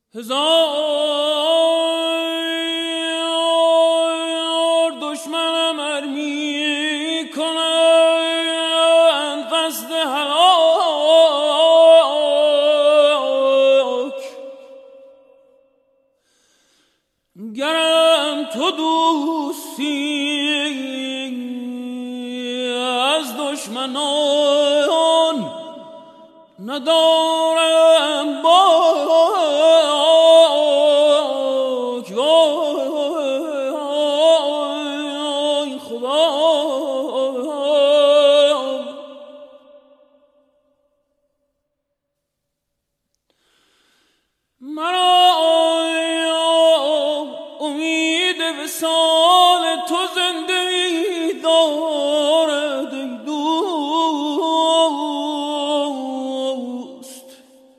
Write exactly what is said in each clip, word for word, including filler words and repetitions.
هزار دشمنم ار می کنند قصد هلاک، گرم تو دوستی از دشمنان ندارم باک. وای خدا، مرا امید وصال تو زنده می دارد ای دوست.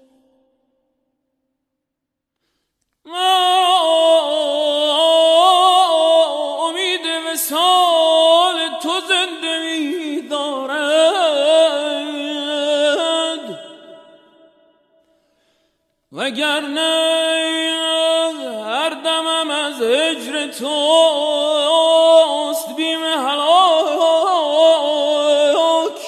امید وصال تو زنده می دارد، وگرنه هر دمم از هجر توست بیم هلاک.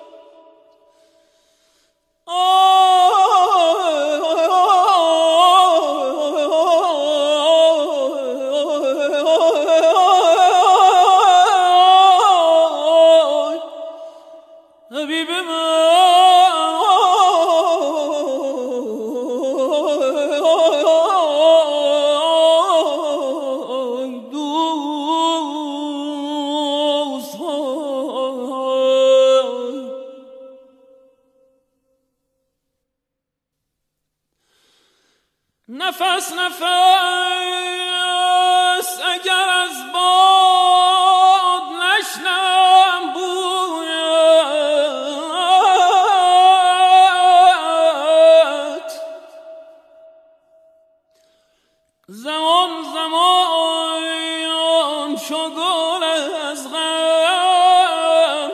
حبیب من نفس نفس اگر از باد نشنم بویت، زمان زمان چو گل از غم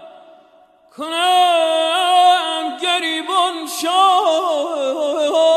کنم گریبان شاک.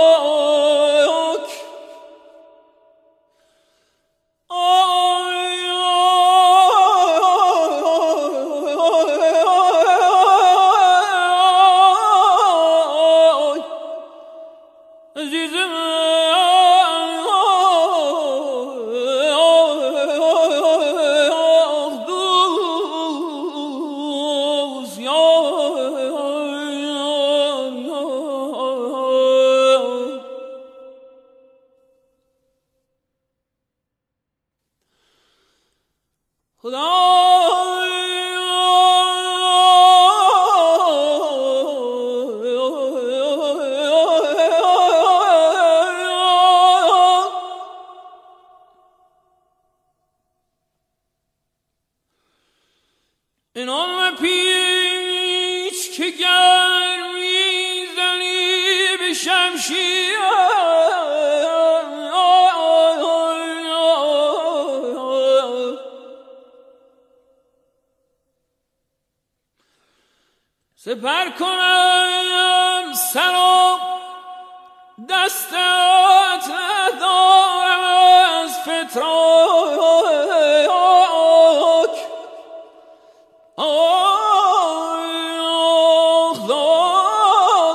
این آن پیچ که گر میزنی به شمشیر، سپر کنم سر و دستت ندارم از فتراک. آه داد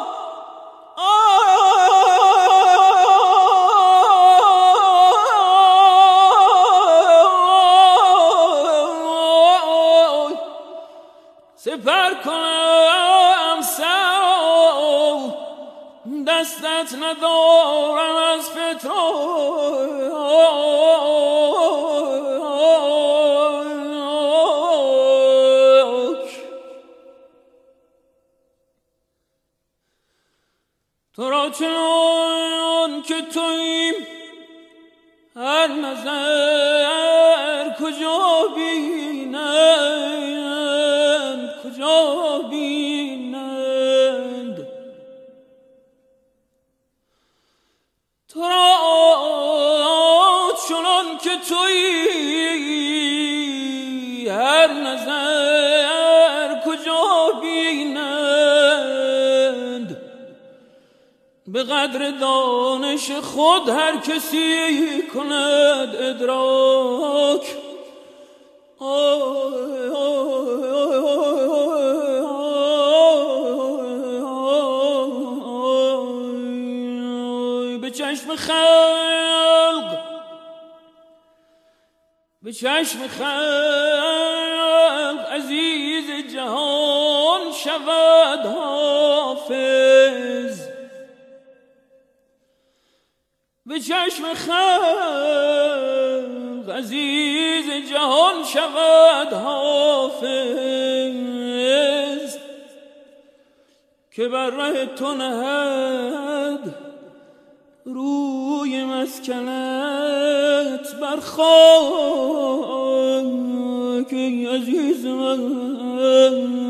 سپر کنم سر و دستت ندارم از فتراک. تو را چنان که توییم هر نظر کجا بینند کجا بینند. تو را چنان که تویی هر نظر کجا بینند. به قدر دانش خود هر کسی کند ادراک. به چشم خلق به چشم خلق عزیز جهان شود حافظ. به چشم خلق عزیز جهان شود حافظ که بر ره تو نهد روی مسکنت بر خاک عزیز من.